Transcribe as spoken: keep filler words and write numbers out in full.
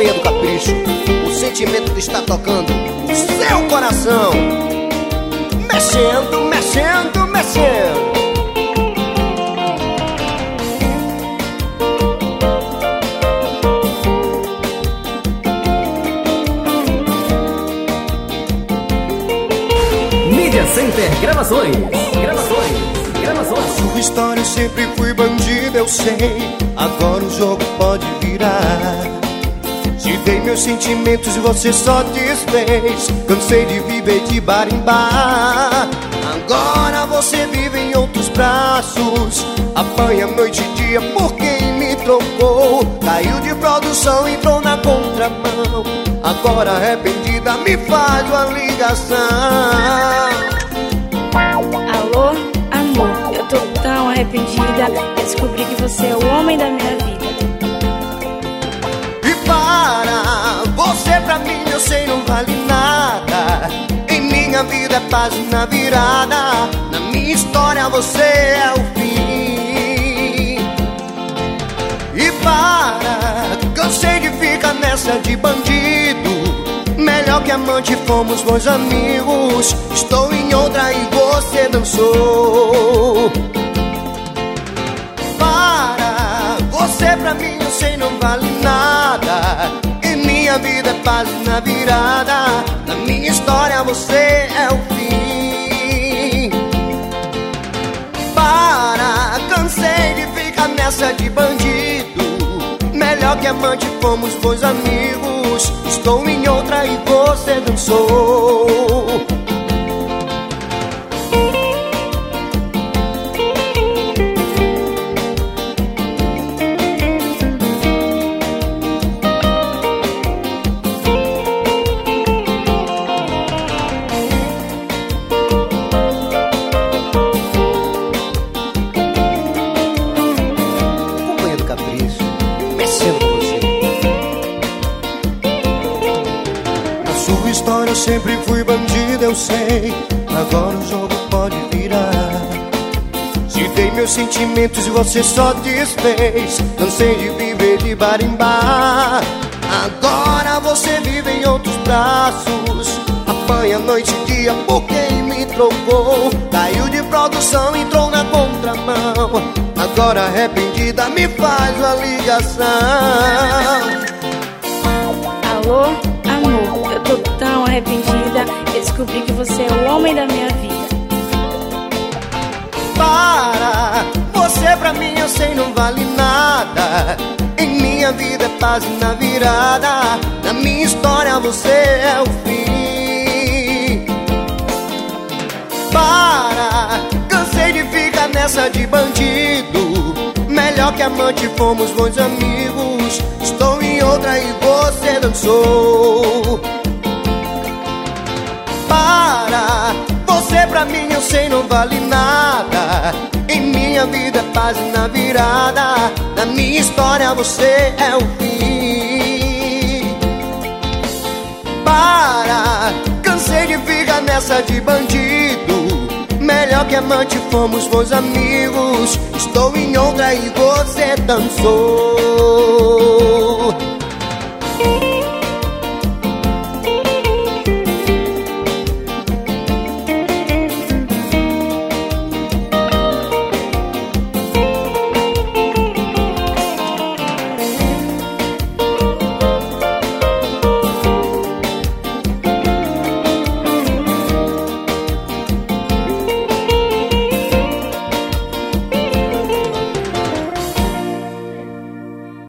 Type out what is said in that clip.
Companhia do Capricho, o sentimento que está tocando o seu coração, mexendo, mexendo, mexendo. Mídia Center Gravações, gravações, gravações. Sua história eu sempre fui bandido, eu sei. Agora o jogo pode virar. Te dei meus sentimentos e você só desfez. Cansei de viver de bar em bar. Agora você vive em outros braços. Apanha noite e dia por quem me trocou. Caiu de produção, entrou na contramão. Agora arrependida me faz uma ligação. Alô, amor, eu tô tão arrependida. Descobri que você é o homem da minha vida. E para, você pra mim eu sei não vale nada. Em minha vida é página virada. Na minha história você é o fim. E para, cansei de ficar nessa de bandido. Melhor que amante fomos bons amigos. Estou em outra e você dançou. Para, você pra mim eu sei não vale nada. Em minha vida é página virada. Na minha história você é o fim. Para, cansei de ficar nessa de bandido. Melhor que amante fomos bons amigos. Estou em outra e você dançou. Companhia do Capricho, mexendo com você. Na sua história eu sempre fui bandido, eu sei. Agora o jogo pode virar. Te dei meus sentimentos e você só desfez. Cansei de viver de bar em bar. Agora você vive em outros braços. Apanha noite e dia por quem me trocou. Caiu de produção, entrou na contramão. Agora arrependida me faz uma ligação. Alô, amor, eu tô tão arrependida. Descobri que você é o homem da minha vida. Para, você pra mim eu sei não vale nada. Em minha vida é página virada. Na minha história você é o fim. Para, cansei de ficar nessa de bandido. Melhor que amante fomos bons amigos. Estou em outra e você dançou. Para, você pra mim eu sei não vale nada. Em minha vida é página virada. Na minha história você é o fim. Para, cansei de ficar nessa de bandido. Melhor que amante fomos bons amigos. Estou em outra e você dançou.